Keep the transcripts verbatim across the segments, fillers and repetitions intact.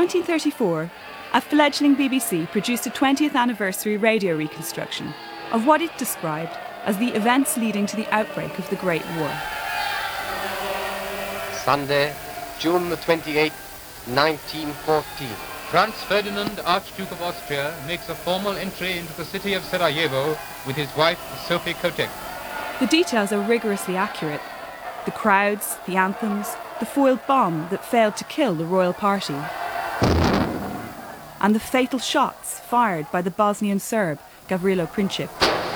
nineteen thirty-four, a fledgling B B C produced a twentieth anniversary radio reconstruction of what it described as the events leading to the outbreak of the Great War. Sunday, June the twenty-eighth, nineteen fourteen. Franz Ferdinand, Archduke of Austria, makes a formal entry into the city of Sarajevo with his wife, Sophie Kotek. The details are rigorously accurate. The crowds, the anthems, the foiled bomb that failed to kill the royal party, and the fatal shots fired by the Bosnian Serb, Gavrilo Princip.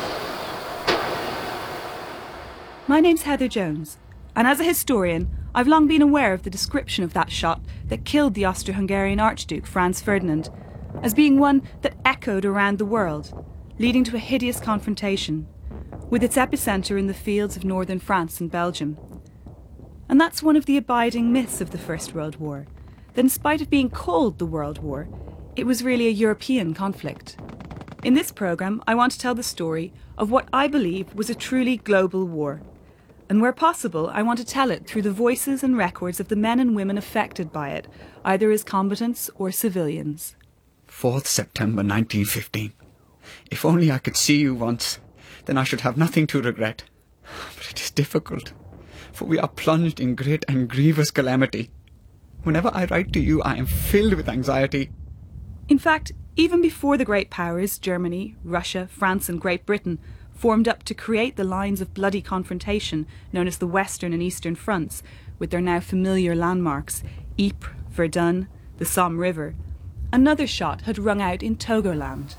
My name's Heather Jones, and as a historian, I've long been aware of the description of that shot that killed the Austro-Hungarian Archduke Franz Ferdinand as being one that echoed around the world, leading to a hideous confrontation, with its epicentre in the fields of northern France and Belgium. And that's one of the abiding myths of the First World War, that in spite of being called the World War, it was really a European conflict. In this programme, I want to tell the story of what I believe was a truly global war. And where possible, I want to tell it through the voices and records of the men and women affected by it, either as combatants or civilians. fourth September nineteen fifteen. If only I could see you once, then I should have nothing to regret. But it is difficult, for we are plunged in great and grievous calamity. Whenever I write to you, I am filled with anxiety. In fact, even before the great powers, Germany, Russia, France and Great Britain, formed up to create the lines of bloody confrontation known as the Western and Eastern Fronts, with their now familiar landmarks, Ypres, Verdun, the Somme River, another shot had rung out in Togoland.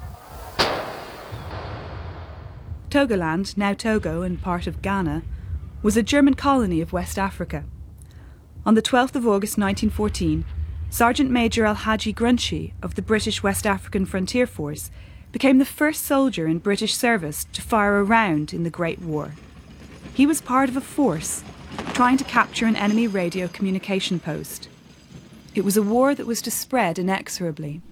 Togoland, now Togo and part of Ghana, was a German colony of West Africa. On the twelfth of August nineteen fourteen, Sergeant Major Al-Haji Grunchi of the British West African Frontier Force became the first soldier in British service to fire a round in the Great War. He was part of a force trying to capture an enemy radio communication post. It was a war that was to spread inexorably.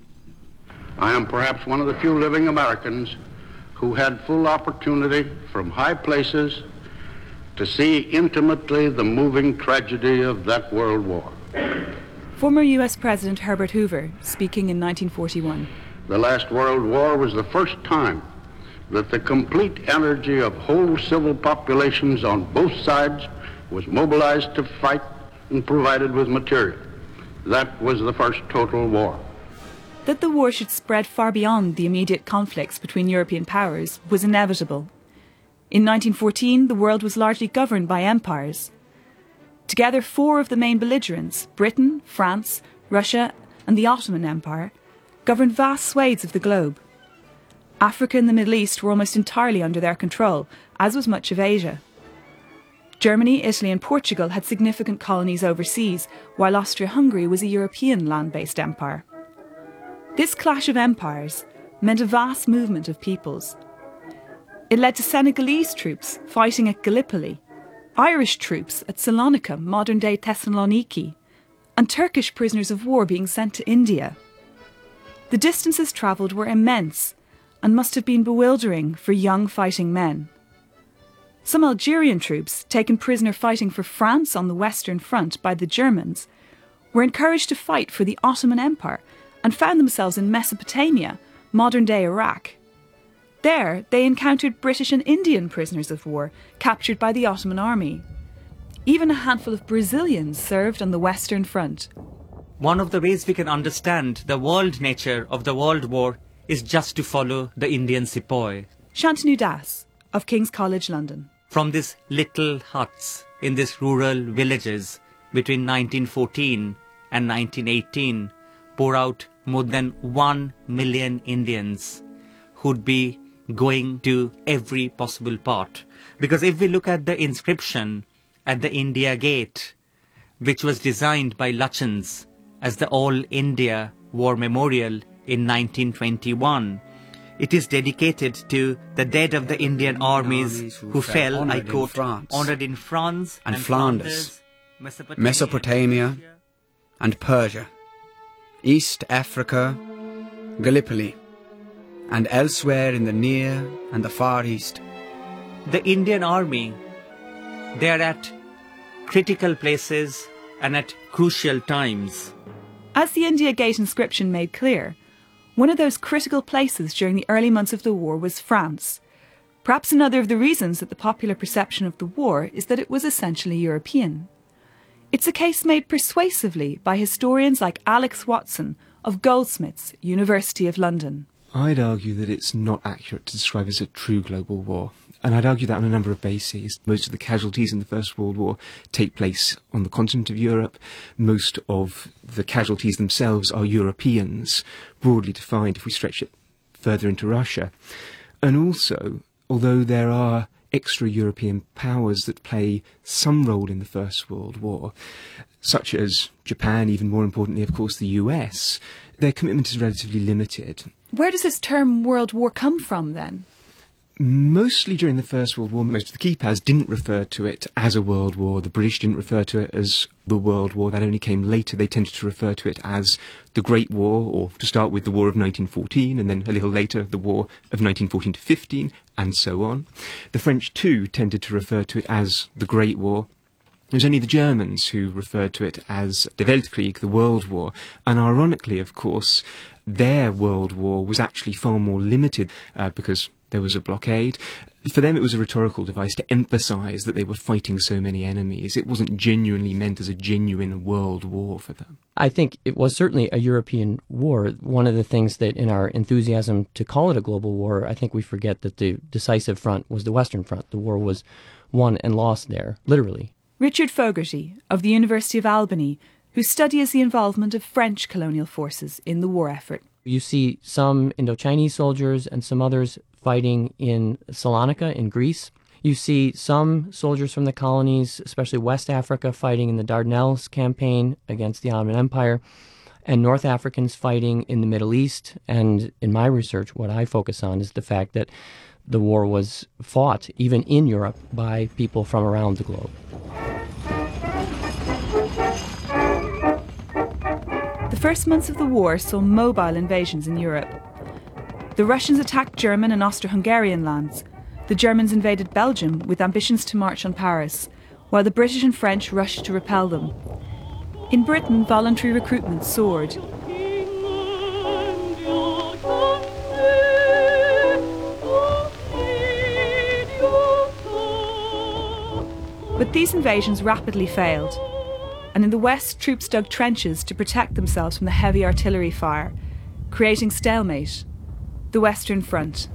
I am perhaps one of the few living Americans who had full opportunity from high places to see intimately the moving tragedy of that World War. Former U S President Herbert Hoover, speaking in nineteen forty-one. The last World War was the first time that the complete energy of whole civil populations on both sides was mobilized to fight and provided with material. That was the first total war. That the war should spread far beyond the immediate conflicts between European powers was inevitable. In nineteen fourteen, the world was largely governed by empires. Together, four of the main belligerents, Britain, France, Russia and the Ottoman Empire, governed vast swathes of the globe. Africa and the Middle East were almost entirely under their control, as was much of Asia. Germany, Italy and Portugal had significant colonies overseas, while Austria-Hungary was a European land-based empire. This clash of empires meant a vast movement of peoples. It led to Senegalese troops fighting at Gallipoli, Irish troops at Salonika, modern-day Thessaloniki, and Turkish prisoners of war being sent to India. The distances travelled were immense and must have been bewildering for young fighting men. Some Algerian troops, taken prisoner fighting for France on the Western Front by the Germans, were encouraged to fight for the Ottoman Empire and found themselves in Mesopotamia, modern-day Iraq. There, they encountered British and Indian prisoners of war captured by the Ottoman army. Even a handful of Brazilians served on the Western Front. One of the ways we can understand the world nature of the World War is just to follow the Indian sepoy. Shantanu Das, of King's College London. From these little huts in these rural villages between nineteen fourteen and nineteen eighteen pour out more than one million Indians who'd be going to every possible part. Because if we look at the inscription at the India Gate, which was designed by Lutyens as the All India War Memorial in nineteen twenty-one, it is dedicated to the dead of the Indian armies, armies who, who fell, fell I quote, France, honored in France and, and Flanders, Flanders Mesopotamia, Mesopotamia and Persia, East Africa, Gallipoli, and elsewhere in the Near and the Far East. The Indian army, they are at critical places and at crucial times. As the India Gate inscription made clear, one of those critical places during the early months of the war was France. Perhaps another of the reasons that the popular perception of the war is that it was essentially European. It's a case made persuasively by historians like Alex Watson of Goldsmiths, University of London. I'd argue that it's not accurate to describe it as a true global war. And I'd argue that on a number of bases. Most of the casualties in the First World War take place on the continent of Europe. Most of the casualties themselves are Europeans, broadly defined if we stretch it further into Russia. And also, although there are extra European powers that play some role in the First World War, such as Japan, even more importantly, of course, the U S, their commitment is relatively limited. Where does this term World War come from, then? Mostly during the First World War, most of the key powers didn't refer to it as a world war. The British didn't refer to it as the World War. That only came later. They tended to refer to it as the Great War, or to start with, the War of nineteen fourteen, and then a little later, the War of nineteen fourteen to fifteen, and so on. The French, too, tended to refer to it as the Great War. It was only the Germans who referred to it as the Weltkrieg, the World War. And ironically, of course, their World War was actually far more limited uh, because there was a blockade. For them, it was a rhetorical device to emphasise that they were fighting so many enemies. It wasn't genuinely meant as a genuine world war for them. I think it was certainly a European war. One of the things that in our enthusiasm to call it a global war, I think we forget that the decisive front was the Western Front. The war was won and lost there, literally. Richard Fogarty of the University of Albany, who studies the involvement of French colonial forces in the war effort. You see some Indo-Chinese soldiers and some others fighting in Salonika in Greece. You see some soldiers from the colonies, especially West Africa, fighting in the Dardanelles campaign against the Ottoman Empire, and North Africans fighting in the Middle East. And in my research, what I focus on is the fact that the war was fought, even in Europe, by people from around the globe. The first months of the war saw mobile invasions in Europe. The Russians attacked German and Austro-Hungarian lands. The Germans invaded Belgium with ambitions to march on Paris, while the British and French rushed to repel them. In Britain, voluntary recruitment soared. But these invasions rapidly failed, and in the west, troops dug trenches to protect themselves from the heavy artillery fire, creating stalemate, the Western Front.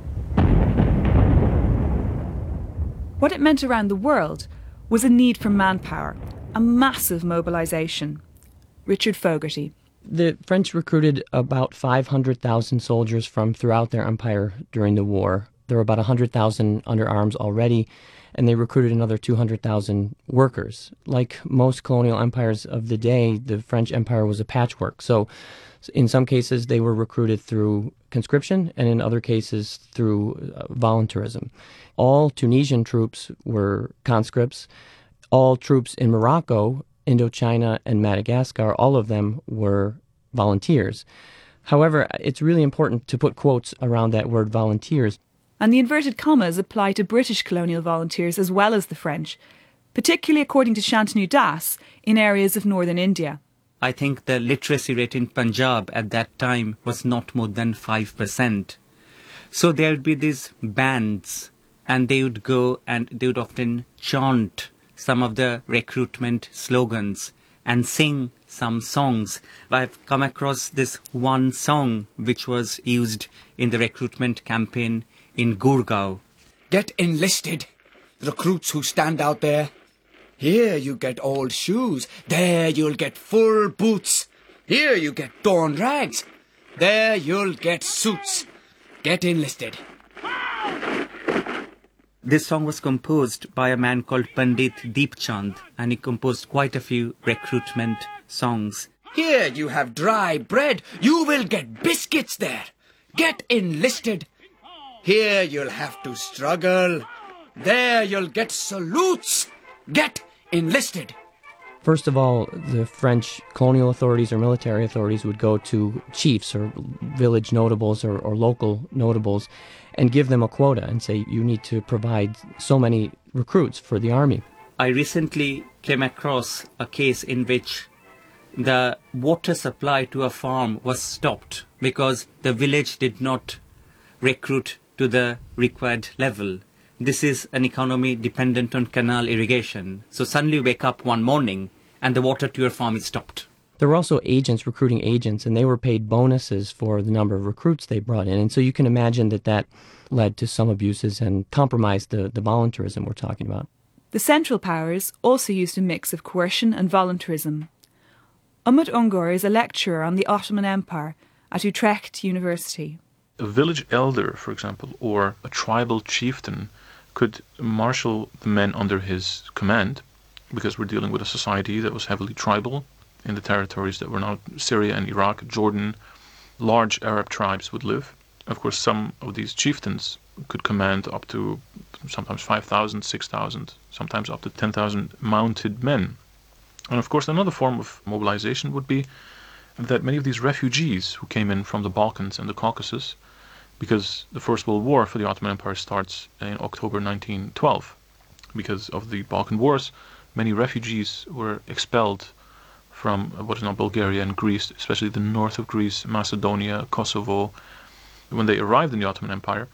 What it meant around the world was a need for manpower, a massive mobilisation. Richard Fogarty. The French recruited about five hundred thousand soldiers from throughout their empire during the war. There were about one hundred thousand under arms already, and they recruited another two hundred thousand workers. Like most colonial empires of the day, the French Empire was a patchwork. So in some cases, they were recruited through conscription, and in other cases, through uh, voluntarism. All Tunisian troops were conscripts. All troops in Morocco, Indochina, and Madagascar, all of them were volunteers. However, it's really important to put quotes around that word volunteers. And the inverted commas apply to British colonial volunteers as well as the French, particularly according to Shantanu Das, in areas of northern India. I think the literacy rate in Punjab at that time was not more than five percent. So there would be these bands, and they would go and they would often chant some of the recruitment slogans and sing some songs. I've come across this one song which was used in the recruitment campaign in Gurgaon. Get enlisted, recruits who stand out there. Here you get old shoes, there you'll get full boots. Here you get torn rags, there you'll get suits. Get enlisted. This song was composed by a man called Pandit Deepchand, and he composed quite a few recruitment songs. Here you have dry bread, you will get biscuits there. Get enlisted. Here you'll have to struggle, there you'll get salutes. Get enlisted. First of all, the French colonial authorities or military authorities would go to chiefs or village notables or, or local notables and give them a quota and say, you need to provide so many recruits for the army. I recently came across a case in which the water supply to a farm was stopped because the village did not recruit to the required level. This is an economy dependent on canal irrigation. So suddenly you wake up one morning and the water to your farm is stopped. There were also agents recruiting agents, and they were paid bonuses for the number of recruits they brought in. And so you can imagine that that led to some abuses and compromised the, the voluntarism we're talking about. The Central Powers also used a mix of coercion and voluntarism. Umut Ungur is a lecturer on the Ottoman Empire at Utrecht University. A village elder, for example, or a tribal chieftain could marshal the men under his command, because we're dealing with a society that was heavily tribal in the territories that were now Syria and Iraq, Jordan. Large Arab tribes would live. Of course, some of these chieftains could command up to sometimes five thousand, six thousand, sometimes up to ten thousand mounted men. And of course, another form of mobilization would be that many of these refugees who came in from the Balkans and the Caucasus, because the First World War for the Ottoman Empire starts in October nineteen twelve. Because of the Balkan Wars, many refugees were expelled from what is now Bulgaria and Greece, especially the north of Greece, Macedonia, Kosovo. When they arrived in the Ottoman Empire,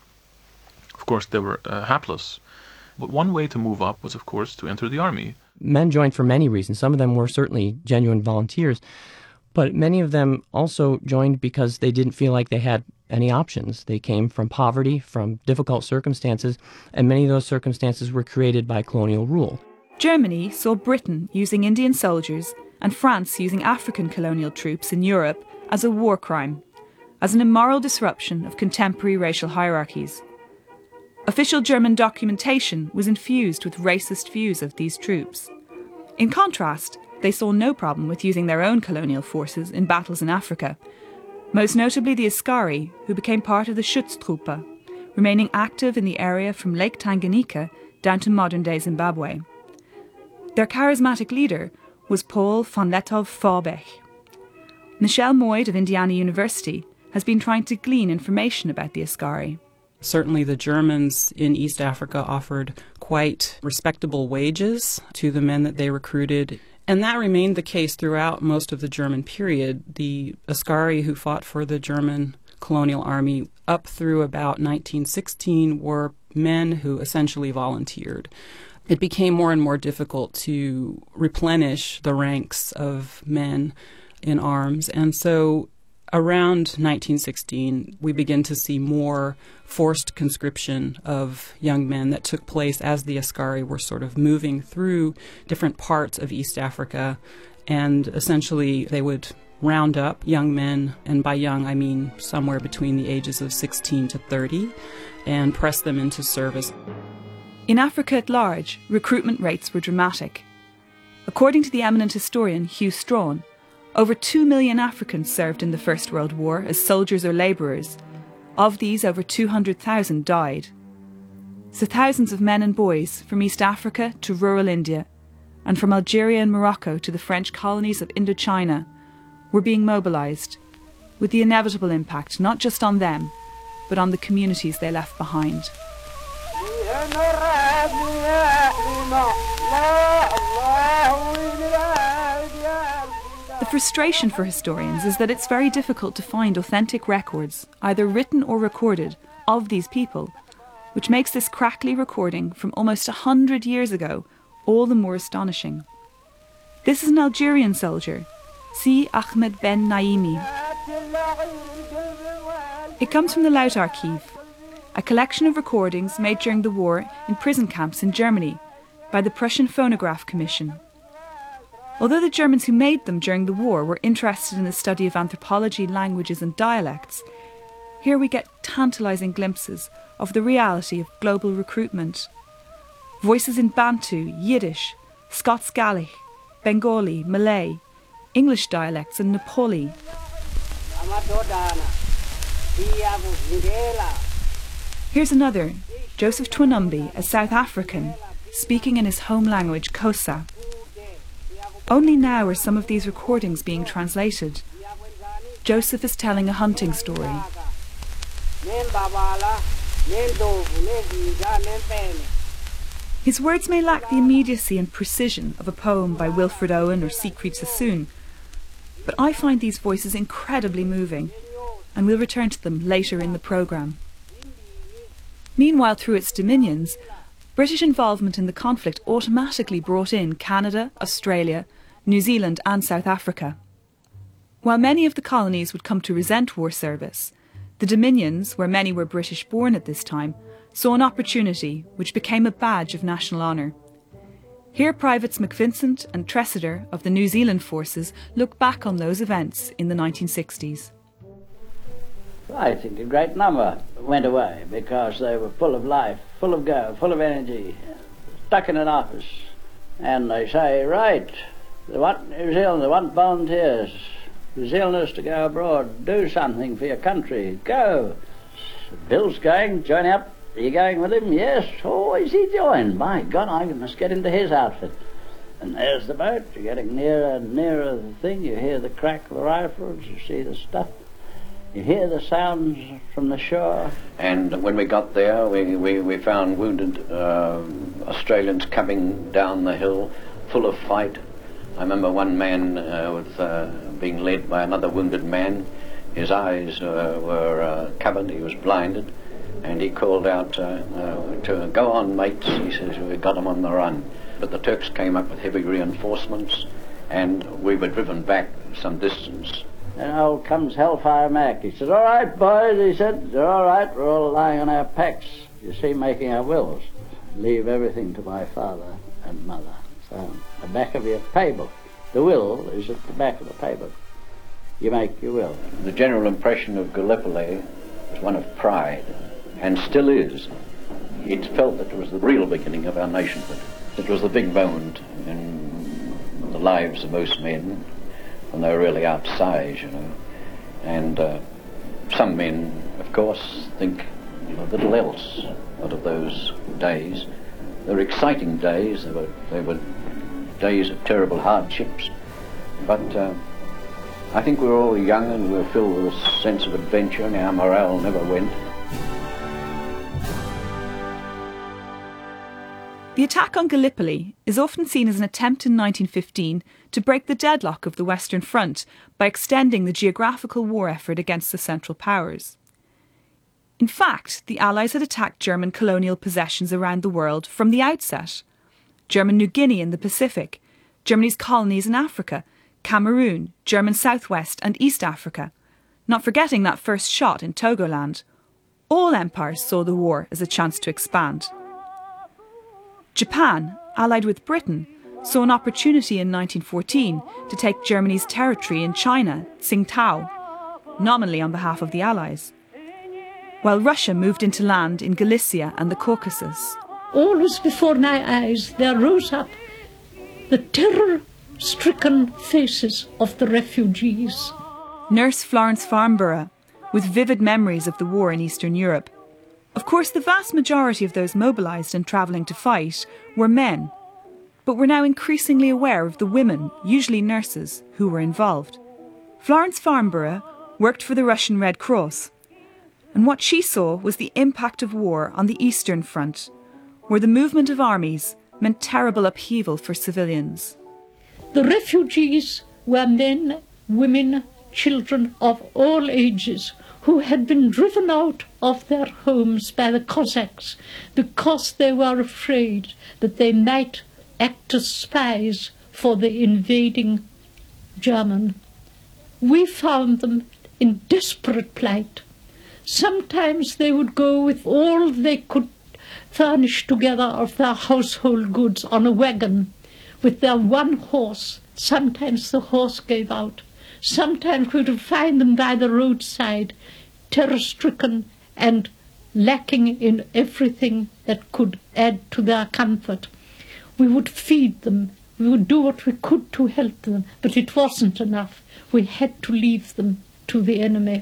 of course, they were uh, hapless. But one way to move up was, of course, to enter the army. Men joined for many reasons. Some of them were certainly genuine volunteers, but many of them also joined because they didn't feel like they had any options. They came from poverty, from difficult circumstances, and many of those circumstances were created by colonial rule. Germany saw Britain using Indian soldiers and France using African colonial troops in Europe as a war crime, as an immoral disruption of contemporary racial hierarchies. Official German documentation was infused with racist views of these troops. In contrast, they saw no problem with using their own colonial forces in battles in Africa, most notably the Askari, who became part of the Schutztruppe, remaining active in the area from Lake Tanganyika down to modern-day Zimbabwe. Their charismatic leader was Paul von Lettow-Vorbeck. Michelle Moyd of Indiana University has been trying to glean information about the Askari. Certainly the Germans in East Africa offered quite respectable wages to the men that they recruited, and that remained the case throughout most of the German period. The Askari who fought for the German colonial army up through about nineteen sixteen were men who essentially volunteered. It became more and more difficult to replenish the ranks of men in arms, and so around nineteen sixteen, we begin to see more forced conscription of young men that took place as the Askari were sort of moving through different parts of East Africa, and essentially they would round up young men, and by young I mean somewhere between the ages of sixteen to thirty, and press them into service. In Africa at large, recruitment rates were dramatic. According to the eminent historian Hugh Strawn, over two million Africans served in the First World War as soldiers or labourers. Of these, over two hundred thousand died. So thousands of men and boys from East Africa to rural India, and from Algeria and Morocco to the French colonies of Indochina, were being mobilised, with the inevitable impact not just on them, but on the communities they left behind. The frustration for historians is that it's very difficult to find authentic records, either written or recorded, of these people, which makes this crackly recording from almost a hundred years ago all the more astonishing. This is an Algerian soldier, Si Ahmed Ben Naimi. It comes from the Laut Archive, a collection of recordings made during the war in prison camps in Germany by the Prussian Phonograph Commission. Although the Germans who made them during the war were interested in the study of anthropology, languages and dialects, here we get tantalising glimpses of the reality of global recruitment. Voices in Bantu, Yiddish, Scots Gaelic, Bengali, Malay, English dialects and Nepali. Here's another, Joseph Twinumbi, a South African, speaking in his home language, Xhosa. Only now are some of these recordings being translated. Joseph is telling a hunting story. His words may lack the immediacy and precision of a poem by Wilfred Owen or Siegfried Sassoon, But I find these voices incredibly moving, and we'll return to them later in the programme. Meanwhile, through its dominions, British involvement in the conflict automatically brought in Canada, Australia, New Zealand and South Africa. While many of the colonies would come to resent war service, the Dominions, where many were British born at this time, saw an opportunity which became a badge of national honour. Here Privates McVincent and Tressida of the New Zealand forces look back on those events in the nineteen sixties. I think a great number went away because they were full of life, full of go, full of energy, stuck in an office. And they say, right, they want New Zealand, they want volunteers. New Zealanders to go abroad, do something for your country, go. Bill's going, join up. Are you going with him? Yes. Oh, is he joined? My God, I must get into his outfit. And there's the boat, you're getting nearer and nearer the thing, you hear the crack of the rifles, you see the stuff. You hear the sounds from the shore. And when we got there, we, we, we found wounded uh, Australians coming down the hill, full of fight. I remember one man uh, was uh, being led by another wounded man. His eyes uh, were uh, covered, he was blinded, and he called out uh, uh, to go on, mates. He says, we got him on the run. But the Turks came up with heavy reinforcements, and we were driven back some distance. And out comes Hellfire Mac. He said, all right, boys, he said, they're all right, we're all lying on our packs. You see, making our wills. Leave everything to my father and mother. So, the back of your pay book. The will is at the back of the pay book. You make your will. The general impression of Gallipoli was one of pride, and still is. It felt that it was the real beginning of our nationhood. It was the big moment in the lives of most men, when they were really outside, you know. And uh, some men, of course, think a little else out of those days. They were exciting days, they were, they were days of terrible hardships, but uh, I think we were all young and we were filled with a sense of adventure, and our morale never went. The attack on Gallipoli is often seen as an attempt in nineteen fifteen to break the deadlock of the Western Front by extending the geographical war effort against the Central Powers. In fact, the Allies had attacked German colonial possessions around the world from the outset. German New Guinea in the Pacific, Germany's colonies in Africa, Cameroon, German Southwest and East Africa, not forgetting that first shot in Togoland. All empires saw the war as a chance to expand. Japan, allied with Britain, saw an opportunity in nineteen fourteen to take Germany's territory in China, Tsingtao, nominally on behalf of the Allies, while Russia moved into land in Galicia and the Caucasus. Always before my eyes there rose up the terror-stricken faces of the refugees. Nurse Florence Farnborough, with vivid memories of the war in Eastern Europe. Of course, the vast majority of those mobilised and travelling to fight were men, but were now increasingly aware of the women, usually nurses, who were involved. Florence Farnborough worked for the Russian Red Cross, and what she saw was the impact of war on the Eastern Front, where the movement of armies meant terrible upheaval for civilians. The refugees were men, women, children of all ages who had been driven out of their homes by the Cossacks because they were afraid that they might act as spies for the invading German. We found them in desperate plight. Sometimes they would go with all they could furnish together of their household goods on a wagon with their one horse. Sometimes the horse gave out. Sometimes we would find them by the roadside, terror-stricken and lacking in everything that could add to their comfort. We would feed them. We would do what we could to help them, but it wasn't enough. We had to leave them to the enemy.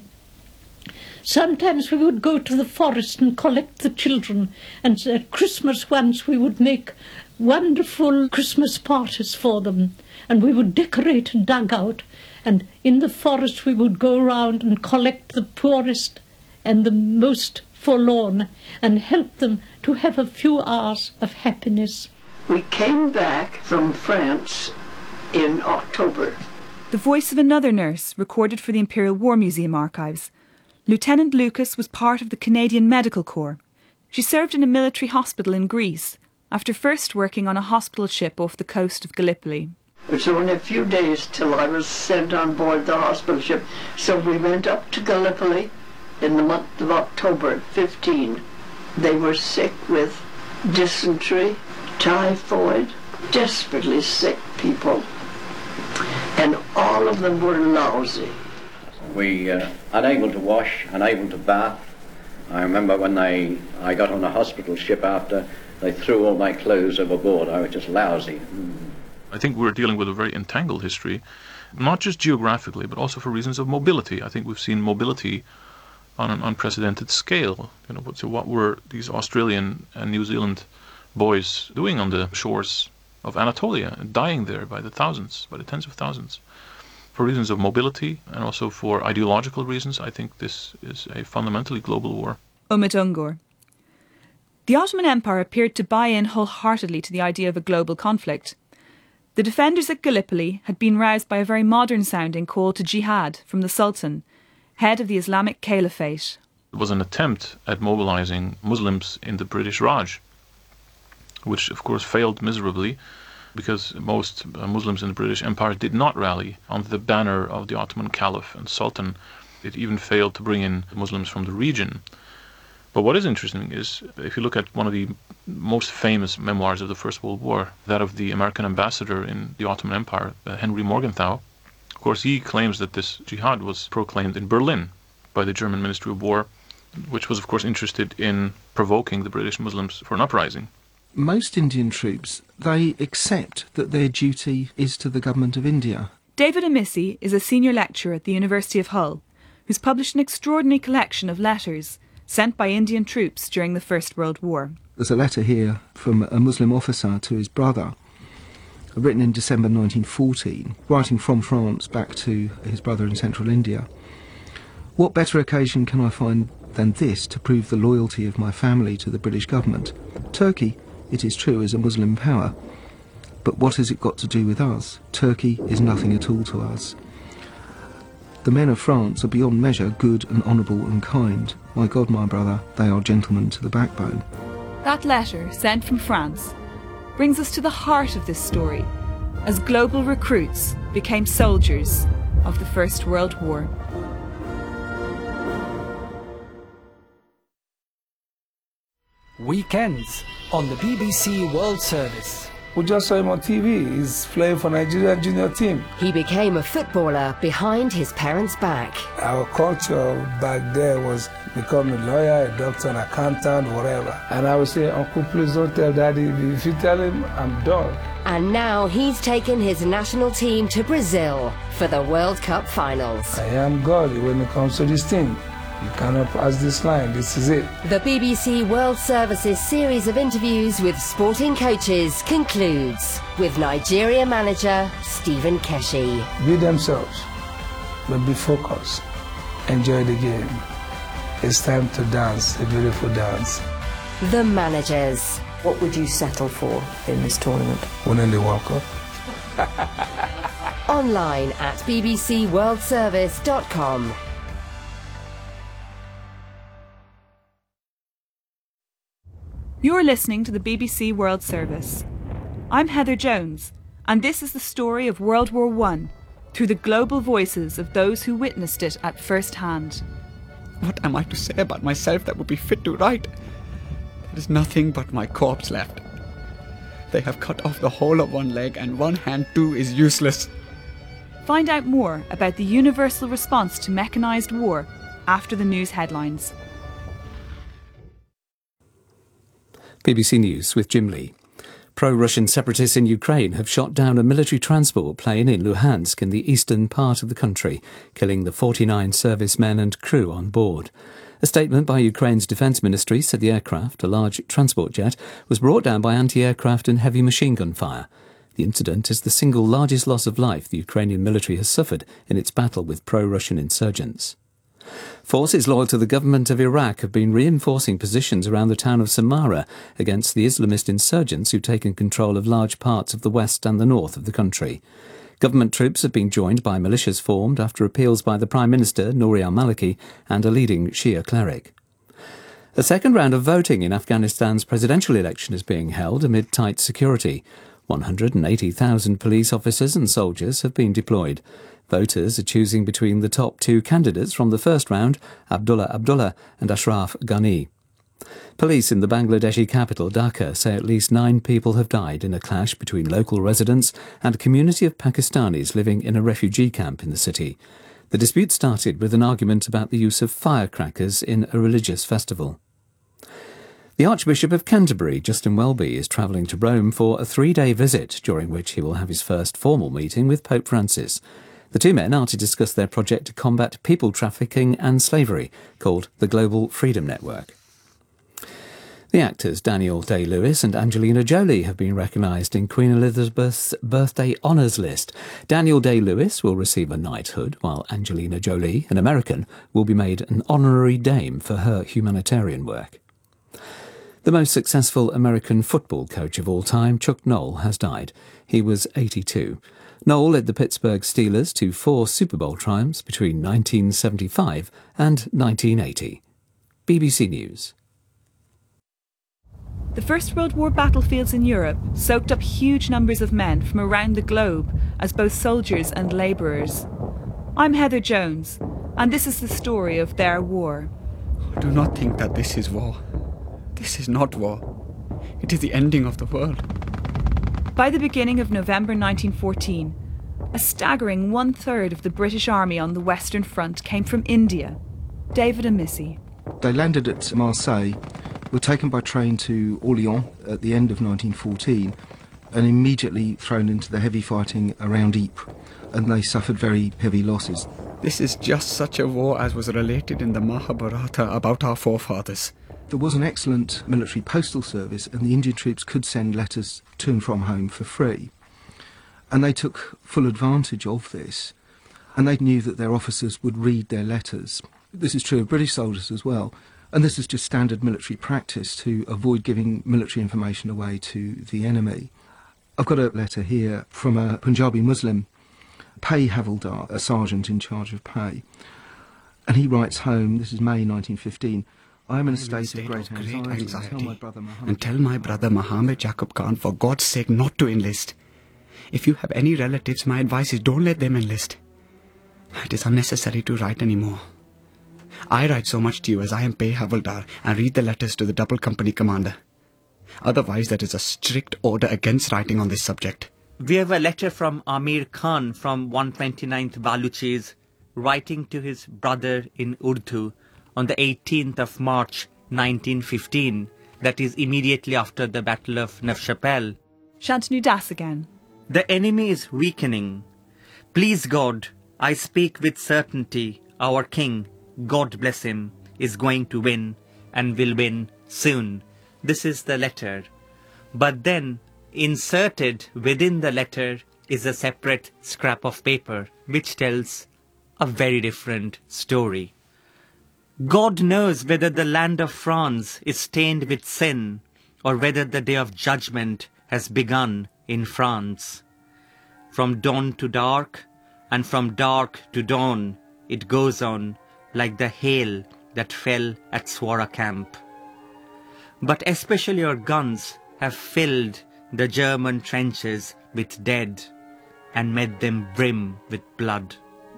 Sometimes we would go to the forest and collect the children, and at Christmas once we would make wonderful Christmas parties for them, and we would decorate a dugout, and in the forest we would go around and collect the poorest and the most forlorn and help them to have a few hours of happiness. We came back from France in October, the voice of another nurse recorded for the Imperial War Museum archives. Lieutenant Lucas was part of the Canadian Medical Corps. She served in a military hospital in Greece, after first working on a hospital ship off the coast of Gallipoli. It was only a few days till I was sent on board the hospital ship, so we went up to Gallipoli in the month of October, fifteen. They were sick with dysentery, typhoid, desperately sick people, and all of them were lousy. We uh, unable to wash, unable to bath. I remember when they, I got on a hospital ship after they threw all my clothes overboard. I was just lousy. I think we're dealing with a very entangled history, not just geographically, but also for reasons of mobility. I think we've seen mobility on an unprecedented scale. You know, so what were these Australian and New Zealand boys doing on the shores of Anatolia, dying there by the thousands, by the tens of thousands? For reasons of mobility and also for ideological reasons, I think this is a fundamentally global war. Umut Ungor. The Ottoman Empire appeared to buy in wholeheartedly to the idea of a global conflict. The defenders at Gallipoli had been roused by a very modern-sounding call to jihad from the Sultan, head of the Islamic Caliphate. It was an attempt at mobilizing Muslims in the British Raj, which of course failed miserably, because most uh, Muslims in the British Empire did not rally under the banner of the Ottoman Caliph and Sultan. It even failed to bring in Muslims from the region. But what is interesting is, if you look at one of the most famous memoirs of the First World War, that of the American ambassador in the Ottoman Empire, uh, Henry Morgenthau, of course he claims that this jihad was proclaimed in Berlin by the German Ministry of War, which was of course interested in provoking the British Muslims for an uprising. Most Indian troops, they accept that their duty is to the government of India. David Amissi is a senior lecturer at the University of Hull, who's published an extraordinary collection of letters sent by Indian troops during the First World War. There's a letter here from a Muslim officer to his brother, written in December nineteen fourteen, writing from France back to his brother in central India. What better occasion can I find than this to prove the loyalty of my family to the British government? Turkey, it is true, is a Muslim power, but what has it got to do with us? Turkey is nothing at all to us. The men of France are beyond measure good and honourable and kind. My God, my brother, they are gentlemen to the backbone. That letter, sent from France, brings us to the heart of this story, as global recruits became soldiers of the First World War. Weekends on the B B C World Service. We just saw him on T V. He's playing for Nigeria junior team. He became a footballer behind his parents' back. Our culture back there was become a lawyer, a doctor, an accountant, whatever. And I would say, Uncle, please don't tell Daddy. If you tell him, I'm done. And now he's taken his national team to Brazil for the World Cup finals. I am God when it comes to this thing. You cannot pass this line. This is it. The B B C World Service's series of interviews with sporting coaches concludes with Nigeria manager Stephen Keshi. Be themselves, but be focused. Enjoy the game. It's time to dance, a beautiful dance. The managers. What would you settle for in this tournament? Winning the World Cup. Online at b b c world service dot com. You're listening to the B B C World Service. I'm Heather Jones, and this is the story of World War One through the global voices of those who witnessed it at first hand. What am I to say about myself that would be fit to write? There is nothing but my corpse left. They have cut off the whole of one leg, and one hand too is useless. Find out more about the universal response to mechanised war after the news headlines. B B C News with Jim Lee. Pro-Russian separatists in Ukraine have shot down a military transport plane in Luhansk in the eastern part of the country, killing the forty-nine servicemen and crew on board. A statement by Ukraine's defence ministry said the aircraft, a large transport jet, was brought down by anti-aircraft and heavy machine gun fire. The incident is the single largest loss of life the Ukrainian military has suffered in its battle with pro-Russian insurgents. Forces loyal to the government of Iraq have been reinforcing positions around the town of Samarra against the Islamist insurgents who've taken control of large parts of the west and the north of the country. Government troops have been joined by militias formed after appeals by the Prime Minister, Nouri al-Maliki, and a leading Shia cleric. A second round of voting in Afghanistan's presidential election is being held amid tight security. one hundred eighty thousand police officers and soldiers have been deployed. Voters are choosing between the top two candidates from the first round, Abdullah Abdullah and Ashraf Ghani. Police in the Bangladeshi capital, Dhaka, say at least nine people have died in a clash between local residents and a community of Pakistanis living in a refugee camp in the city. The dispute started with an argument about the use of firecrackers in a religious festival. The Archbishop of Canterbury, Justin Welby, is travelling to Rome for a three-day visit, during which he will have his first formal meeting with Pope Francis. The two men are to discuss their project to combat people trafficking and slavery, called the Global Freedom Network. The actors Daniel Day-Lewis and Angelina Jolie have been recognised in Queen Elizabeth's birthday honours list. Daniel Day-Lewis will receive a knighthood, while Angelina Jolie, an American, will be made an honorary dame for her humanitarian work. The most successful American football coach of all time, Chuck Noll, has died. He was eighty-two. Noll led the Pittsburgh Steelers to four Super Bowl triumphs between nineteen seventy-five and nineteen eighty. B B C News. The First World War battlefields in Europe soaked up huge numbers of men from around the globe as both soldiers and labourers. I'm Heather Jones, and this is the story of their war. Do not think that this is war. This is not war. It is the ending of the world. By the beginning of November nineteen fourteen, a staggering one-third of the British Army on the Western Front came from India. David Amissi. They landed at Marseille, were taken by train to Orléans at the end of nineteen fourteen, and immediately thrown into the heavy fighting around Ypres, and they suffered very heavy losses. This is just such a war as was related in the Mahabharata about our forefathers. There was an excellent military postal service, and the Indian troops could send letters to and from home for free. And they took full advantage of this, and they knew that their officers would read their letters. This is true of British soldiers as well, and this is just standard military practice to avoid giving military information away to the enemy. I've got a letter here from a Punjabi Muslim, Pay Havildar, a sergeant in charge of pay, and he writes home, this is May nineteen fifteen, I am in a state, state of great, of great anxiety, anxiety, and tell my brother Muhammad, and tell my brother Muhammad Jaqub Khan for God's sake not to enlist. If you have any relatives, my advice is don't let them enlist. It is unnecessary to write anymore. I write so much to you as I am Pay Havildar and read the letters to the double company commander. Otherwise there is a strict order against writing on this subject. We have a letter from Amir Khan from one hundred twenty-ninth Baluchis writing to his brother in Urdu on the eighteenth of March nineteen fifteen, that is immediately after the Battle of Neuf-Chapelle. Shantanu Das again. The enemy is weakening. Please God, I speak with certainty, our king, God bless him, is going to win and will win soon. This is the letter. But then, inserted within the letter is a separate scrap of paper which tells a very different story. God knows whether the land of France is stained with sin or whether the day of judgment has begun in France. From dawn to dark and from dark to dawn it goes on like the hail that fell at Swara camp. But especially your guns have filled the German trenches with dead and made them brim with blood.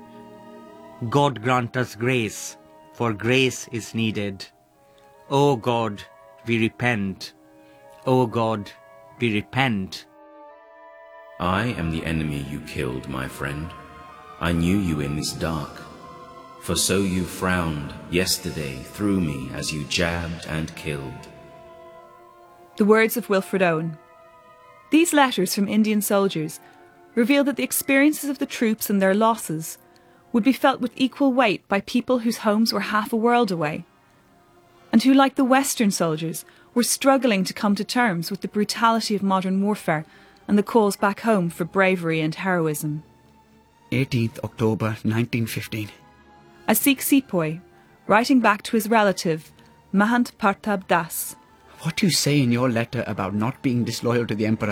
God grant us grace, for grace is needed. O God, we repent. O God, we repent. I am the enemy you killed, my friend. I knew you in this dark. For so you frowned yesterday through me as you jabbed and killed. The words of Wilfred Owen. These letters from Indian soldiers reveal that the experiences of the troops and their losses would be felt with equal weight by people whose homes were half a world away, and who, like the Western soldiers, were struggling to come to terms with the brutality of modern warfare and the calls back home for bravery and heroism. eighteenth October nineteen fifteen. A Sikh sepoy, writing back to his relative, Mahant Partab Das. What you say in your letter about not being disloyal to the Emperor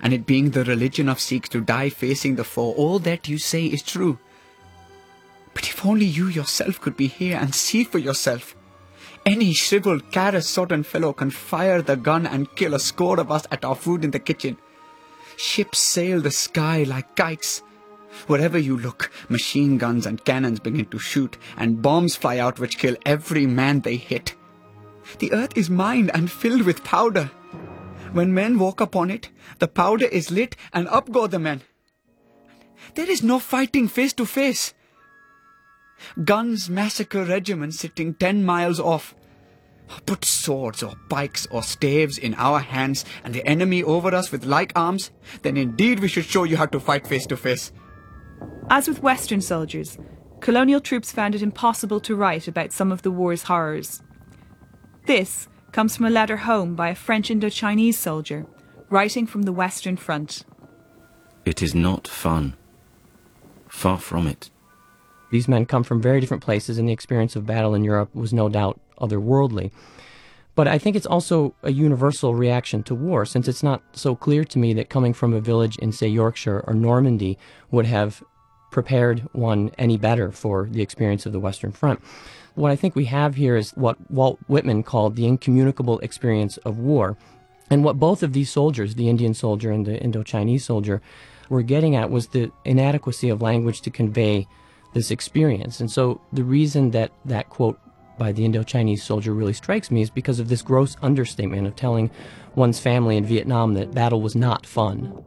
and it being the religion of Sikhs to die facing the foe, all that you say is true. But if only you yourself could be here and see for yourself. Any shriveled, carrot-sodden fellow can fire the gun and kill a score of us at our food in the kitchen. Ships sail the sky like kites. Wherever you look, machine guns and cannons begin to shoot, and bombs fly out which kill every man they hit. The earth is mined and filled with powder. When men walk upon it, the powder is lit and up go the men. There is no fighting face to face. Guns massacre regiments sitting ten miles off. Put swords or pikes or staves in our hands and the enemy over us with like arms, then indeed we should show you how to fight face to face. As with Western soldiers, colonial troops found it impossible to write about some of the war's horrors. This comes from a letter home by a French Indochinese soldier, writing from the Western Front. It is not fun. Far from it. These men come from very different places, and the experience of battle in Europe was no doubt otherworldly. But I think it's also a universal reaction to war, since it's not so clear to me that coming from a village in, say, Yorkshire or Normandy would have prepared one any better for the experience of the Western Front. What I think we have here is what Walt Whitman called the incommunicable experience of war. And what both of these soldiers, the Indian soldier and the Indochinese soldier, were getting at was the inadequacy of language to convey this experience. And so the reason that that quote by the Indochinese soldier really strikes me is because of this gross understatement of telling one's family in Vietnam that battle was not fun.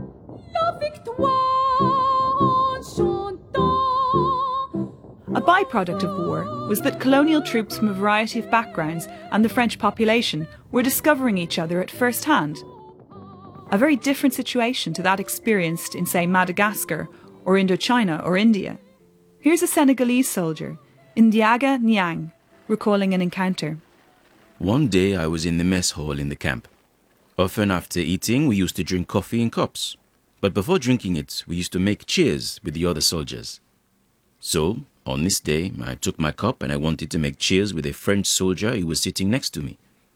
A byproduct of war was that colonial troops from a variety of backgrounds and the French population were discovering each other at first hand. A very different situation to that experienced in, say, Madagascar or Indochina or India. Here's a Senegalese soldier, Ndiaga Niang, recalling an encounter. One day I was in the mess hall in the camp. Often after eating, we used to drink coffee in cups. But before drinking it, we used to make cheers with the other soldiers. So, on this day, I took my cup and I wanted to make cheers with a French soldier who was sitting next to me.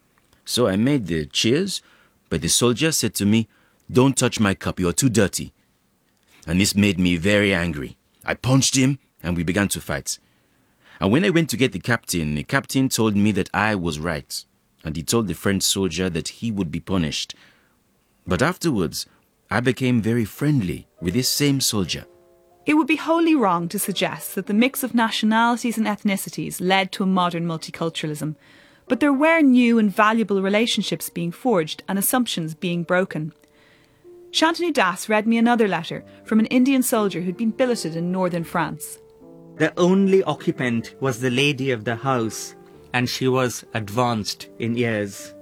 So I made the cheers, but the soldier said to me, "Don't touch my cup, you're too dirty." And this made me very angry. I punched him and we began to fight. And when I went to get the captain, the captain told me that I was right. And he told the French soldier that he would be punished. But afterwards, I became very friendly with this same soldier. It would be wholly wrong to suggest that the mix of nationalities and ethnicities led to a modern multiculturalism, but there were new and valuable relationships being forged and assumptions being broken. Shantanu Das read me another letter from an Indian soldier who'd been billeted in northern France. The only occupant was the lady of the house, and she was advanced in years.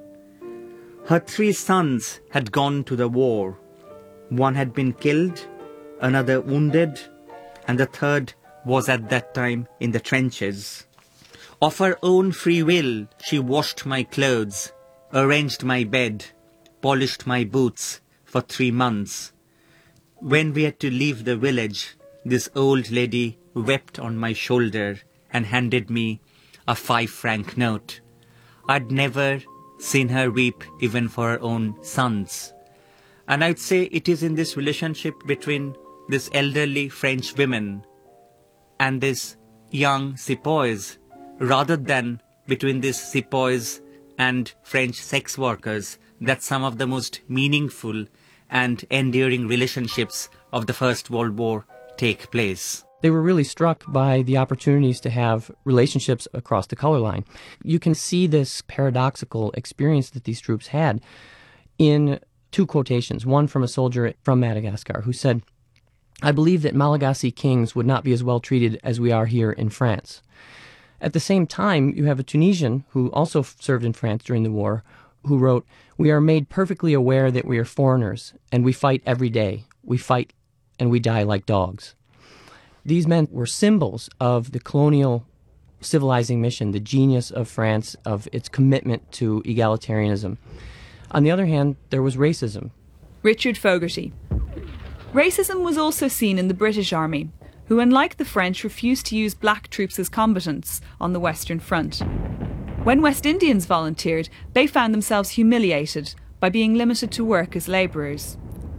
Her three sons had gone to the war. One had been killed, another wounded, and the third was at that time in the trenches. Of her own free will, she washed my clothes, arranged my bed, polished my boots for three months. When we had to leave the village, this old lady wept on my shoulder and handed me a five-franc note. I'd never seen her weep even for her own sons. And I'd say it is in this relationship between this elderly French women and this young sepoys, rather than between these sepoys and French sex workers, that some of the most meaningful and enduring relationships of the First World War take place. They were really struck by the opportunities to have relationships across the color line. You can see this paradoxical experience that these troops had in two quotations, one from a soldier from Madagascar who said, "I believe that Malagasy kings would not be as well treated as we are here in France." At the same time, you have a Tunisian who also served in France during the war, who wrote, "We are made perfectly aware that we are foreigners, and we fight every day. We fight and we die like dogs." These men were symbols of the colonial civilizing mission, the genius of France, of its commitment to egalitarianism. On the other hand, there was racism. Richard Fogarty. Racism was also seen in the British Army, who, unlike the French, refused to use black troops as combatants on the Western Front. When West Indians volunteered, they found themselves humiliated by being limited to work as labourers.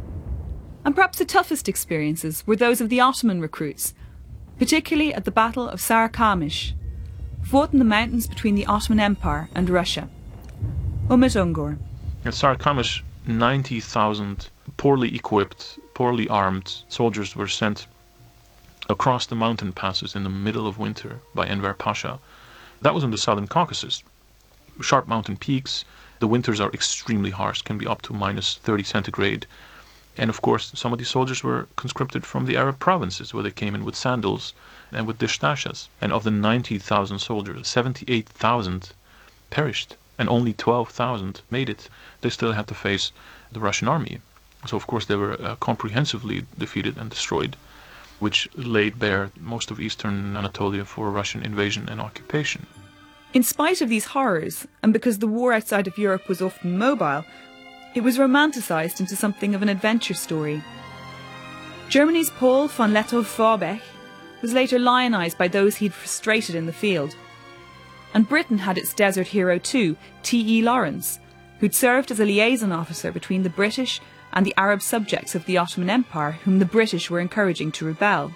And perhaps the toughest experiences were those of the Ottoman recruits, particularly at the Battle of Sarıkamış, fought in the mountains between the Ottoman Empire and Russia. Umut Ungor. At Sarıkamış, ninety thousand poorly equipped, poorly armed soldiers were sent across the mountain passes in the middle of winter by Enver Pasha. That was in the southern Caucasus. Sharp mountain peaks, the winters are extremely harsh, can be up to minus thirty centigrade. And of course, some of these soldiers were conscripted from the Arab provinces, where they came in with sandals and with dishtashas. And of the ninety thousand soldiers, seventy-eight thousand perished, and only twelve thousand made it. They still had to face the Russian army. So of course they were uh, comprehensively defeated and destroyed, which laid bare most of eastern Anatolia for Russian invasion and occupation. In spite of these horrors, and because the war outside of Europe was often mobile, it was romanticised into something of an adventure story. Germany's Paul von Lettow-Vorbeck was later lionised by those he'd frustrated in the field. And Britain had its desert hero too, T E Lawrence, who'd served as a liaison officer between the British and the Arab subjects of the Ottoman Empire, whom the British were encouraging to rebel.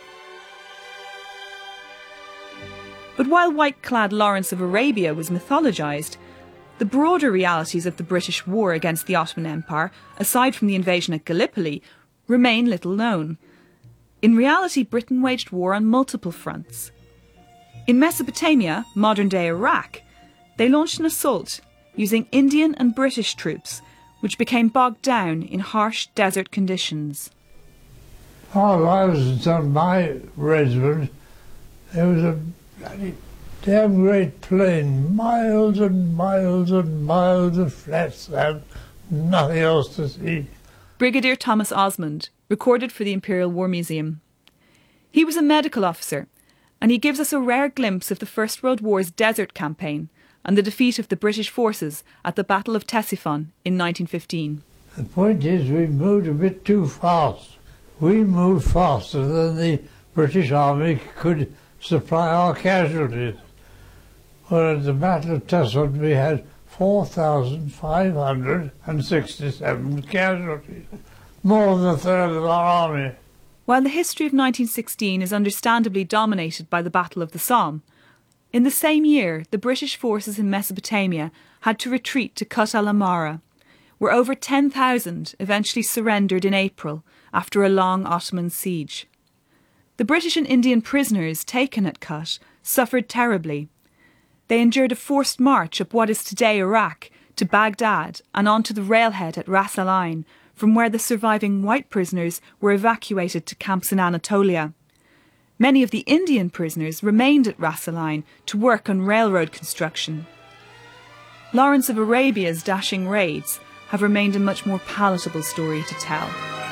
But while white-clad Lawrence of Arabia was mythologised, the broader realities of the British war against the Ottoman Empire, aside from the invasion at Gallipoli, remain little known. In reality, Britain waged war on multiple fronts. In Mesopotamia, modern-day Iraq, they launched an assault using Indian and British troops, which became bogged down in harsh desert conditions. While I was on my regiment, there was a bloody damn great plain, miles and miles and miles of flats and nothing else to see. Brigadier Thomas Osmond, recorded for the Imperial War Museum. He was a medical officer, and he gives us a rare glimpse of the First World War's desert campaign and the defeat of the British forces at the Battle of Ctesiphon in nineteen fifteen. The point is, we moved a bit too fast. We moved faster than the British Army could supply our casualties. Well, at the Battle of Ctesiphon we had four thousand five hundred sixty-seven casualties, more than a third of our army. While the history of nineteen sixteen is understandably dominated by the Battle of the Somme, in the same year the British forces in Mesopotamia had to retreat to Kut al-Amara, where over ten thousand eventually surrendered in April after a long Ottoman siege. The British and Indian prisoners taken at Kut suffered terribly. They endured a forced march up what is today Iraq to Baghdad and onto the railhead at Ras Al Ain, from where the surviving white prisoners were evacuated to camps in Anatolia. Many of the Indian prisoners remained at Ras Al Ain to work on railroad construction. Lawrence of Arabia's dashing raids have remained a much more palatable story to tell.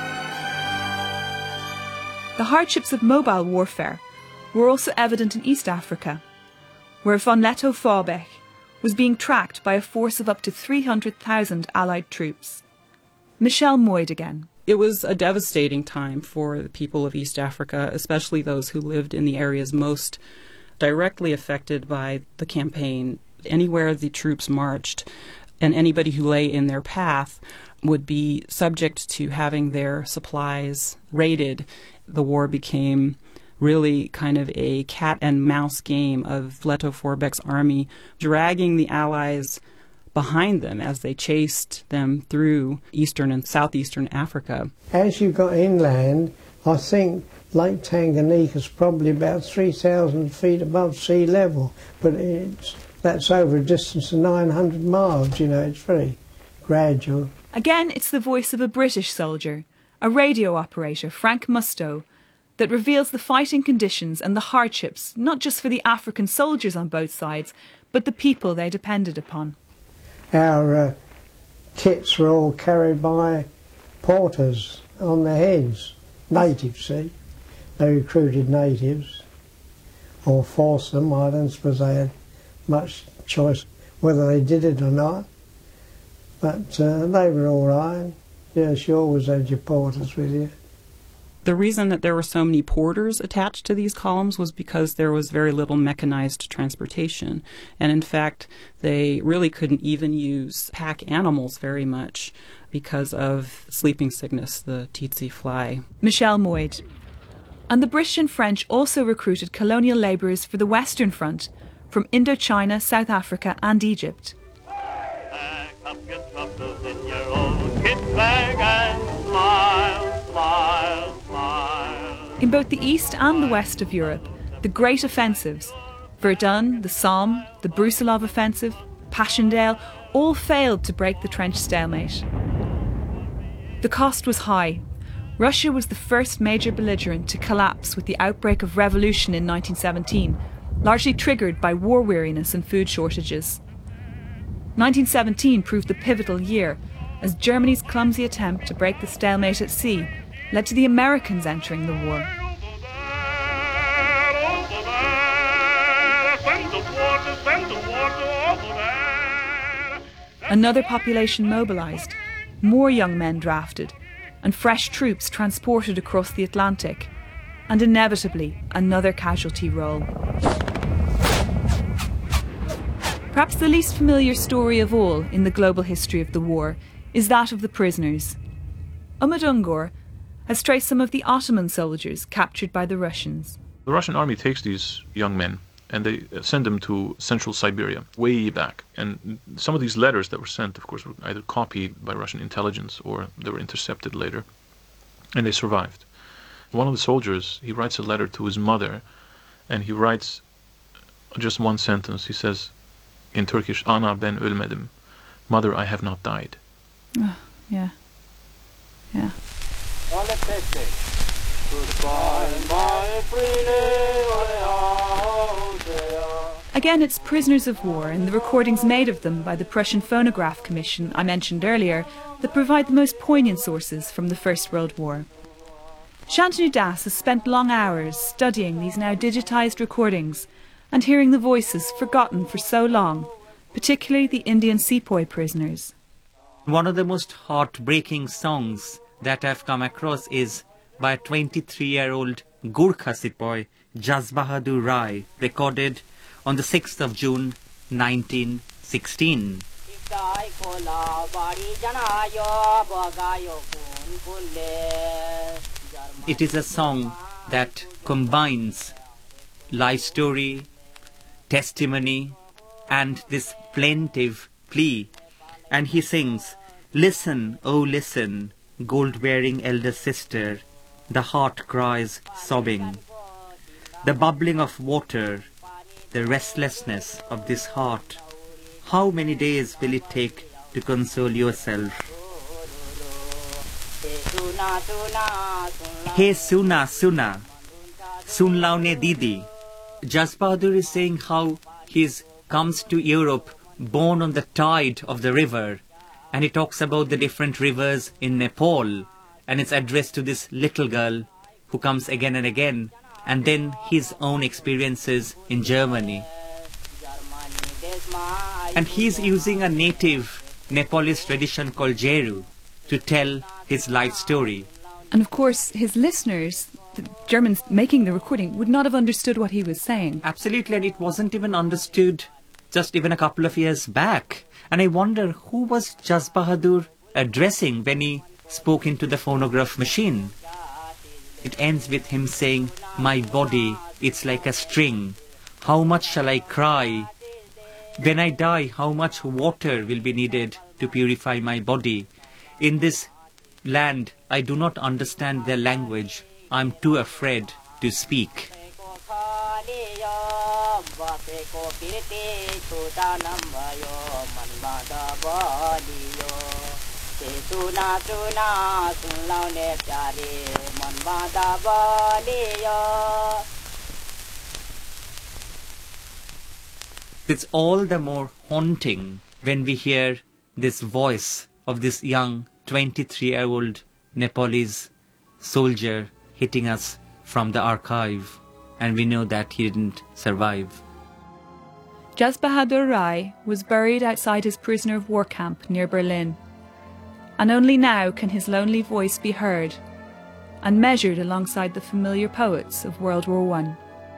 The hardships of mobile warfare were also evident in East Africa, where von Lettow-Vorbeck was being tracked by a force of up to three hundred thousand Allied troops. Michelle Moyd again. It was a devastating time for the people of East Africa, especially those who lived in the areas most directly affected by the campaign. Anywhere the troops marched, and anybody who lay in their path would be subject to having their supplies raided. The war became really kind of a cat and mouse game of Lettow-Vorbeck's army dragging the Allies behind them as they chased them through eastern and southeastern Africa. As you got inland, I think Lake Tanganyika is probably about three thousand feet above sea level, but it's, that's over a distance of nine hundred miles, you know, it's very gradual. Again, it's the voice of a British soldier, a radio operator, Frank Mustoe, that reveals the fighting conditions and the hardships, not just for the African soldiers on both sides, but the people they depended upon. Our uh, kits were all carried by porters on their heads, natives, see. They recruited natives, or forced them. I don't suppose they had much choice whether they did it or not. But uh, they were all right. Yes, you always had your porters with you. The reason that there were so many porters attached to these columns was because there was very little mechanized transportation. And in fact, they really couldn't even use pack animals very much because of sleeping sickness, the tsetse fly. Michelle Moyd. And the British and French also recruited colonial labourers for the Western Front from Indochina, South Africa and Egypt. In both the east and the west of Europe, the great offensives, Verdun, the Somme, the Brusilov offensive, Passchendaele, all failed to break the trench stalemate. The cost was high. Russia was the first major belligerent to collapse with the outbreak of revolution in nineteen seventeen, largely triggered by war weariness and food shortages. nineteen seventeen proved the pivotal year, as Germany's clumsy attempt to break the stalemate at sea led to the Americans entering the war. Another population mobilised, more young men drafted, and fresh troops transported across the Atlantic, and inevitably another casualty roll. Perhaps the least familiar story of all in the global history of the war is that of the prisoners. Umut Ungor has traced some of the Ottoman soldiers captured by the Russians. The Russian army takes these young men and they send them to central Siberia, way back. And some of these letters that were sent, of course, were either copied by Russian intelligence or they were intercepted later, and they survived. One of the soldiers, he writes a letter to his mother, and he writes just one sentence. He says in Turkish, "Ana ben ölmedim," "Mother, I have not died." Oh, yeah. Yeah. Again, it's prisoners of war and the recordings made of them by the Prussian Phonograph Commission I mentioned earlier that provide the most poignant sources from the First World War. Shantanu Das has spent long hours studying these now digitised recordings and hearing the voices forgotten for so long, particularly the Indian sepoy prisoners. One of the most heartbreaking songs that I've come across is by a twenty-three-year-old Gurkha sepoy, Jas Bahadur Rai, recorded on the sixth of June, nineteen sixteen. It is a song that combines life story, testimony, and this plaintive plea. And he sings, "Listen, oh listen, gold-wearing elder sister, the heart cries sobbing. The bubbling of water, the restlessness of this heart, how many days will it take to console yourself? Hey Suna, Suna, sun laune didi." Jas Bahadur is saying how he comes to Europe born on the tide of the river, and he talks about the different rivers in Nepal, and it's addressed to this little girl who comes again and again, and then his own experiences in Germany. And he's using a native Nepalese tradition called Jeru to tell his life story. And of course, his listeners, the Germans making the recording, would not have understood what he was saying. Absolutely, and it wasn't even understood just even a couple of years back. And I wonder who was Jas Bahadur addressing when he spoke into the phonograph machine. It ends with him saying, "My body, it's like a string. How much shall I cry? When I die, how much water will be needed to purify my body? In this land, I do not understand their language. I'm too afraid to speak." It's all the more haunting when we hear this voice of this young twenty-three-year-old Nepalese soldier hitting us from the archive, and we know that he didn't survive. Jas Bahadur Rai was buried outside his prisoner of war camp near Berlin, and only now can his lonely voice be heard, and measured alongside the familiar poets of World War One.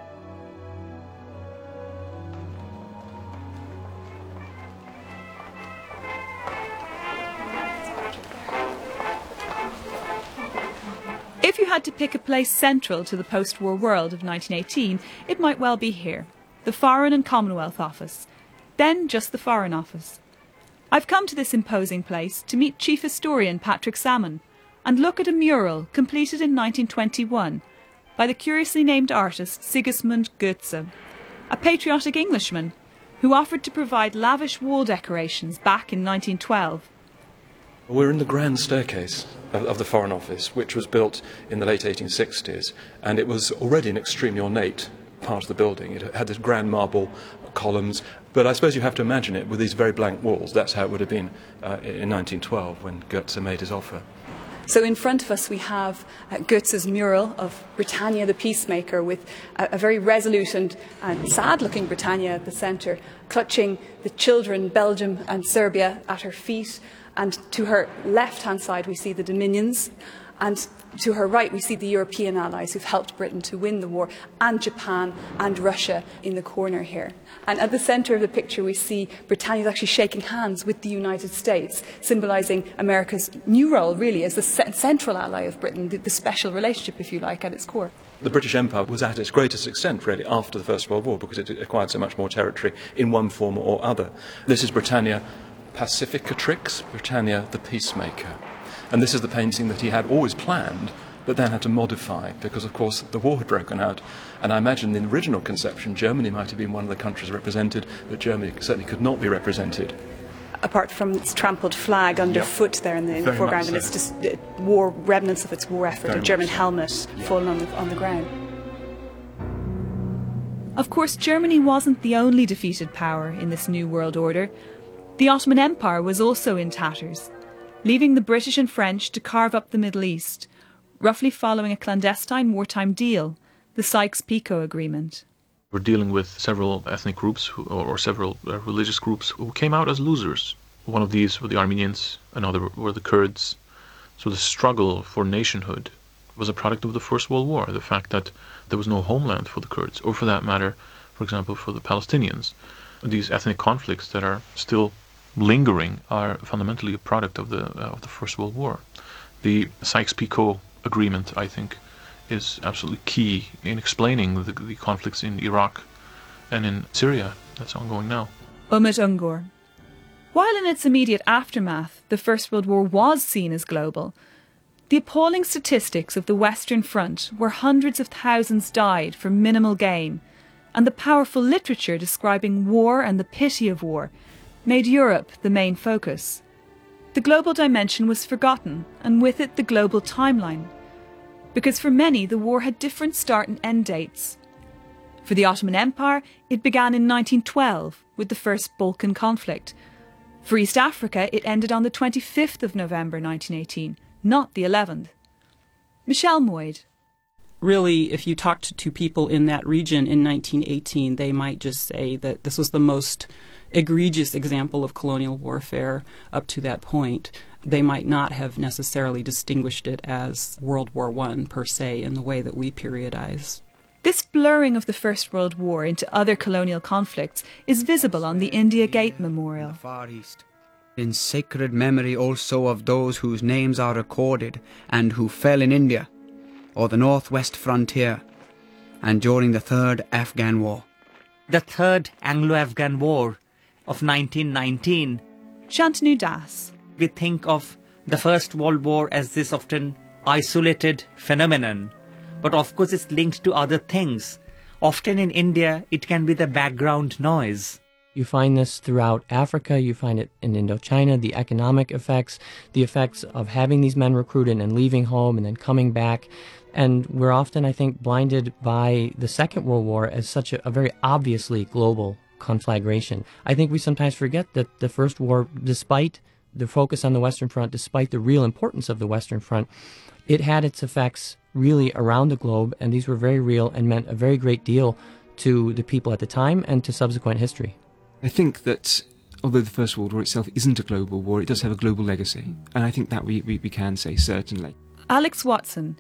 If you had to pick a place central to the post-war world of nineteen eighteen, it might well be here, the Foreign and Commonwealth Office, then just the Foreign Office. I've come to this imposing place to meet Chief Historian Patrick Salmon and look at a mural completed in nineteen twenty-one by the curiously named artist Sigismund Goetze, a patriotic Englishman who offered to provide lavish wall decorations back in nineteen twelve. We're in the grand staircase of, of the Foreign Office, which was built in the late eighteen sixties, and it was already an extremely ornate part of the building. It had this grand marble columns, but I suppose you have to imagine it with these very blank walls. That's how it would have been uh, in nineteen twelve when Goetze made his offer. So in front of us we have uh, Goetze's mural of Britannia the Peacemaker, with a, a very resolute and, and sad-looking Britannia at the centre, clutching the children, Belgium and Serbia, at her feet. And to her left-hand side we see the Dominions, and to her right we see the European allies who've helped Britain to win the war, and Japan and Russia in the corner here. And at the centre of the picture we see Britannia's actually shaking hands with the United States, symbolising America's new role really as the central ally of Britain, the, the special relationship, if you like, at its core. The British Empire was at its greatest extent, really, after the First World War, because it acquired so much more territory in one form or other. This is Britannia Pacificatrix, Britannia the Peacemaker. And this is the painting that he had always planned, but then had to modify, because, of course, the war had broken out. And I imagine in the original conception, Germany might have been one of the countries represented, but Germany certainly could not be represented. Apart from its trampled flag underfoot yep. there in the, in the foreground, and so. It's just uh, war remnants of its war effort, Very a German so. helmet yeah. fallen on the, on the ground. Of course, Germany wasn't the only defeated power in this new world order. The Ottoman Empire was also in tatters, leaving the British and French to carve up the Middle East, roughly following a clandestine wartime deal, the Sykes-Picot Agreement. We're dealing with several ethnic groups who, or several uh, religious groups who came out as losers. One of these were the Armenians, another were the Kurds. So the struggle for nationhood was a product of the First World War, the fact that there was no homeland for the Kurds, or for that matter, for example, for the Palestinians. These ethnic conflicts that are still lingering are fundamentally a product of the uh, of the First World War. The Sykes-Picot Agreement, I think, is absolutely key in explaining the, the conflicts in Iraq and in Syria that's ongoing now. Umut Ungur. While in its immediate aftermath the First World War was seen as global, the appalling statistics of the Western Front, where hundreds of thousands died for minimal gain, and the powerful literature describing war and the pity of war, made Europe the main focus. The global dimension was forgotten, and with it the global timeline, because for many the war had different start and end dates. For the Ottoman Empire, it began in nineteen twelve with the First Balkan conflict. For East Africa, it ended on the twenty-fifth of November nineteen eighteen, not the eleventh. Michelle Moyd. Really, if you talked to people in that region in nineteen eighteen, they might just say that this was the most egregious example of colonial warfare up to that point. They might not have necessarily distinguished it as World War One per se in the way that we periodize. This blurring of the First World War into other colonial conflicts is visible on the India Gate Memorial. Far East. In sacred memory also of those whose names are recorded and who fell in India, or the northwest frontier, and during the Third Afghan War. The Third Anglo-Afghan War of nineteen nineteen. Shantanu Das. We think of the First World War as this often isolated phenomenon, but of course it's linked to other things. Often in India, it can be the background noise. You find this throughout Africa, you find it in Indochina, the economic effects, the effects of having these men recruited and leaving home and then coming back. And we're often, I think, blinded by the Second World War as such a, a very obviously global conflagration. I think we sometimes forget that the First War, despite the focus on the Western Front, despite the real importance of the Western Front, it had its effects really around the globe, and these were very real and meant a very great deal to the people at the time and to subsequent history. I think that although the First World War itself isn't a global war, it does have a global legacy, and I think that we, we, we can say certainly. Alex Watson,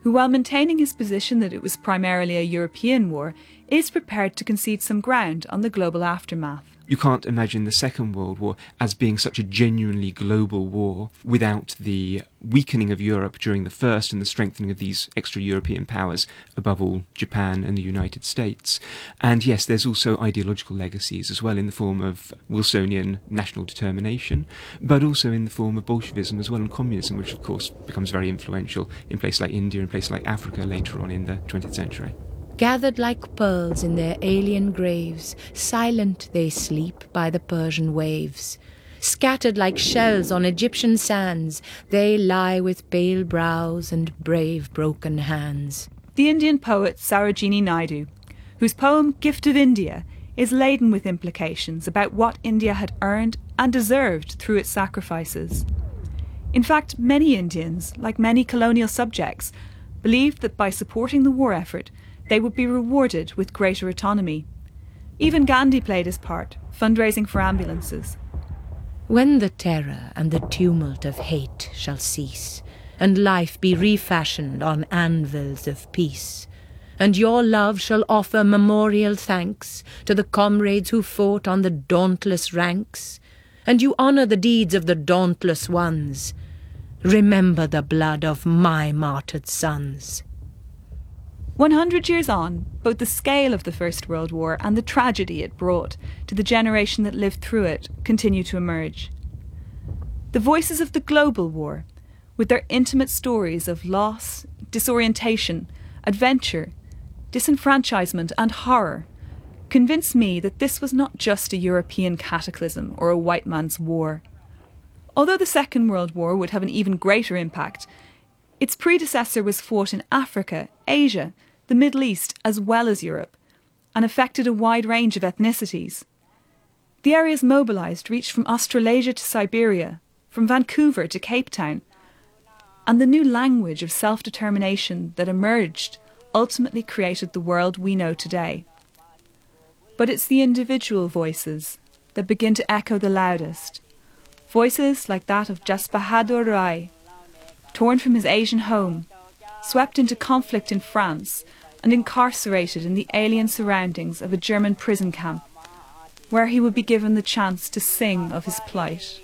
who, while maintaining his position that it was primarily a European war, is prepared to concede some ground on the global aftermath. You can't imagine the Second World War as being such a genuinely global war without the weakening of Europe during the First and the strengthening of these extra-European powers, above all Japan and the United States. And yes, there's also ideological legacies as well in the form of Wilsonian national determination, but also in the form of Bolshevism as well, and communism, which of course becomes very influential in places like India and places like Africa later on in the twentieth century. Gathered like pearls in their alien graves, silent they sleep by the Persian waves. Scattered like shells on Egyptian sands, they lie with pale brows and brave broken hands. The Indian poet Sarojini Naidu, whose poem Gift of India is laden with implications about what India had earned and deserved through its sacrifices. In fact, many Indians, like many colonial subjects, believed that by supporting the war effort, they would be rewarded with greater autonomy. Even Gandhi played his part, fundraising for ambulances. When the terror and the tumult of hate shall cease, and life be refashioned on anvils of peace, and your love shall offer memorial thanks to the comrades who fought on the dauntless ranks, and you honour the deeds of the dauntless ones, remember the blood of my martyred sons. One hundred years on, both the scale of the First World War and the tragedy it brought to the generation that lived through it continue to emerge. The voices of the global war, with their intimate stories of loss, disorientation, adventure, disenfranchisement and horror, convince me that this was not just a European cataclysm or a white man's war. Although the Second World War would have an even greater impact, its predecessor was fought in Africa, Asia, the Middle East as well as Europe, and affected a wide range of ethnicities. The areas mobilised reached from Australasia to Siberia, from Vancouver to Cape Town, and the new language of self-determination that emerged ultimately created the world we know today. But it's the individual voices that begin to echo the loudest, voices like that of Jas Bahadur Rai, torn from his Asian home, swept into conflict in France and incarcerated in the alien surroundings of a German prison camp, where he would be given the chance to sing of his plight.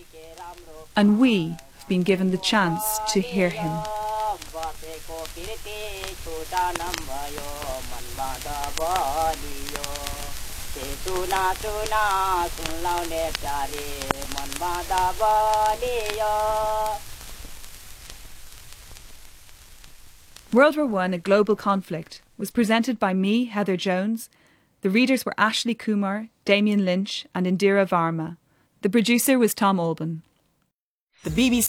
And we have been given the chance to hear him. World War One, A Global Conflict, was presented by me, Heather Jones. The readers were Ashley Kumar, Damien Lynch and Indira Varma. The producer was Tom Alban. The B B C